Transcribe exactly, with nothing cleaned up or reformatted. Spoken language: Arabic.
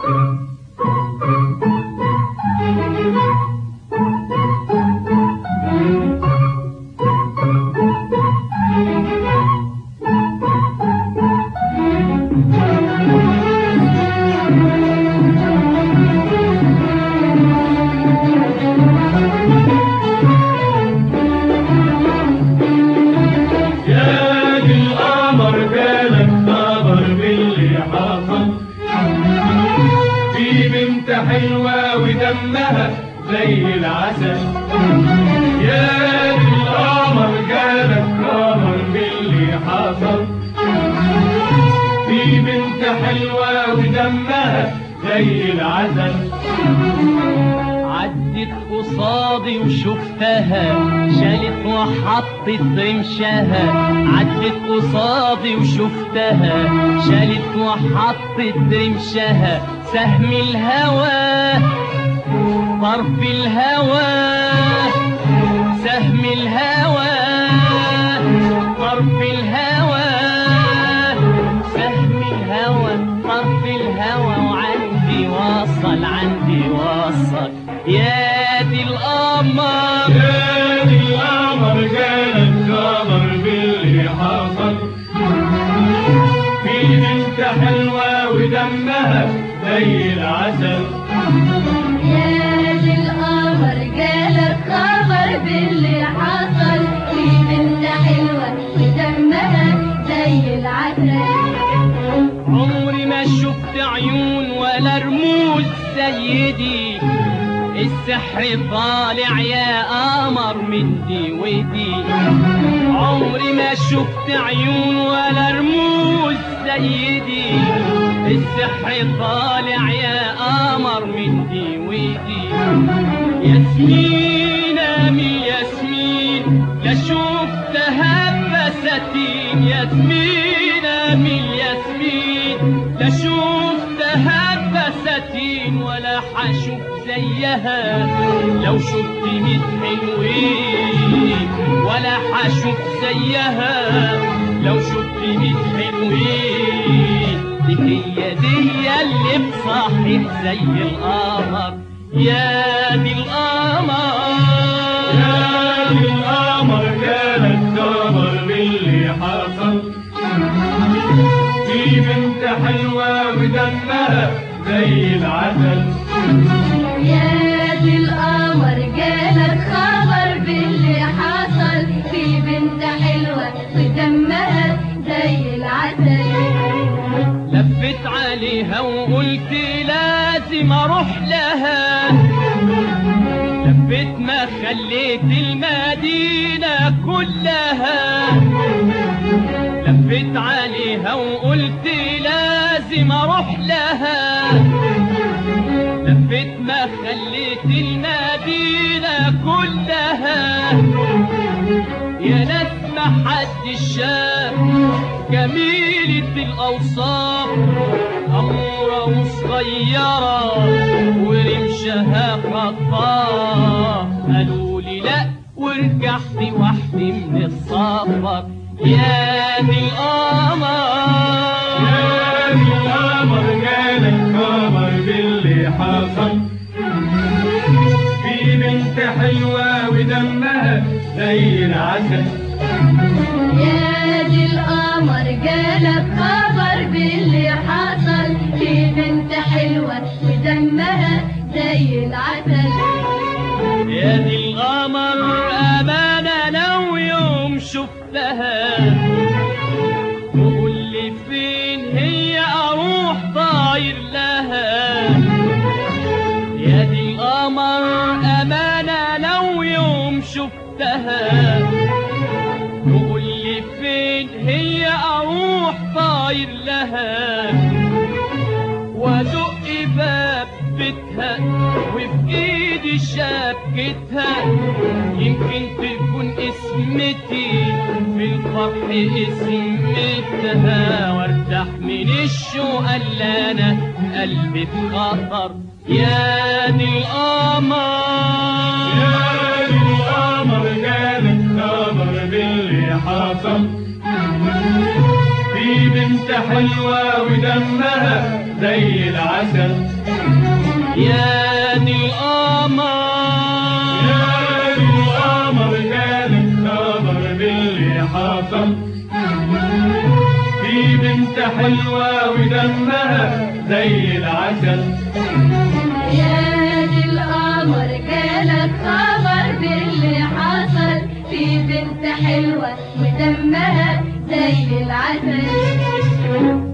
حلوة ودمها زي العسل. يا دي القمر جالك قمر باللي حصل. في بنت حلوة ودمها زي العسل. عدت قصادي وشفتها شالت وحطت رمشها. عدت قصادي وشفتها شالت وحطت رمشها. سهم الهوى طرف الهوى. سهم الهوى طرف الهوى. سهم الهوى طرف الهوى. وعندي وصل عندي وصل. يا دي القمر يا دي القمر جالك قمر باللي حصل. في بنت حلوة ودمها زي العسل. يا دي القمر جالك خبر باللي حصل. في بنت حلوة ودمها زي العسل. عمري ما شفت عيون ولا رموز سيدي. السحر طالع يا قمر من دي ودي. عمري ما شفت عيون ولا رموز سيدي. السحر طالع يا قمر من دي ودي. ياسمينة من ياسمين لا شفتها بساتين. ياسمينة من ياسمين لا شفتها بساتين. ولا حشوف زيها لو شفت ميت حلوين. ولا حشوف زيها لو شفت ميت حلوين. دي هي دي اللي بصحيح زي القمر. يا دي القمر يا دي القمر جالك قمر باللي حصل. في بنت حلوة ودمها زي العسل. يا دي القمر جالك خبر باللي حصل. في بنت حلوة ودمها زي العسل. لفت عليها وقلت لازم اروح لها. لفت ما خليت المدينة كلها. لفت عليها وقلت لازم اروح لها. لفت ما خليت المدينة كلها. يا ناس ما حد شاف جميلة الأوصاف. أمورة وصغيرة ورمشها خطاف. قالوا لي لأ ورجعت وحدي من السفر. يا دي القمر يا دي القمر جالك قمر باللي حصل. في بنت حلوة ودمها زي العسل. يا دي القمر جالك خبر باللي حصل. في بنت حلوة ودمها زي العسل. يا دي القمر أمانة لو يوم شفتها. تقول لي فين هي أروح طاير لها. يا دي القمر أمانة لو يوم شفتها. تقول لي فين هي أروح طاير لها. وادق باب بيتها وفي ايدي شبكتها. يمكن تكون اسمتي في الفرح اسمتها. وارتاح من الشوق اللي انا قلبي في خطر. يا دي القمر يا دي القمر جالك قمر باللي حصل. في في بنت حلوة ودمها زي العسل. يا دي القمر يا دي القمر جالك خبر باللي حصل. في بنت حلوة ودمها زي العسل. يا دي القمر جالك خبر باللي حصل. في بنت حلوة ودمها زي العسل.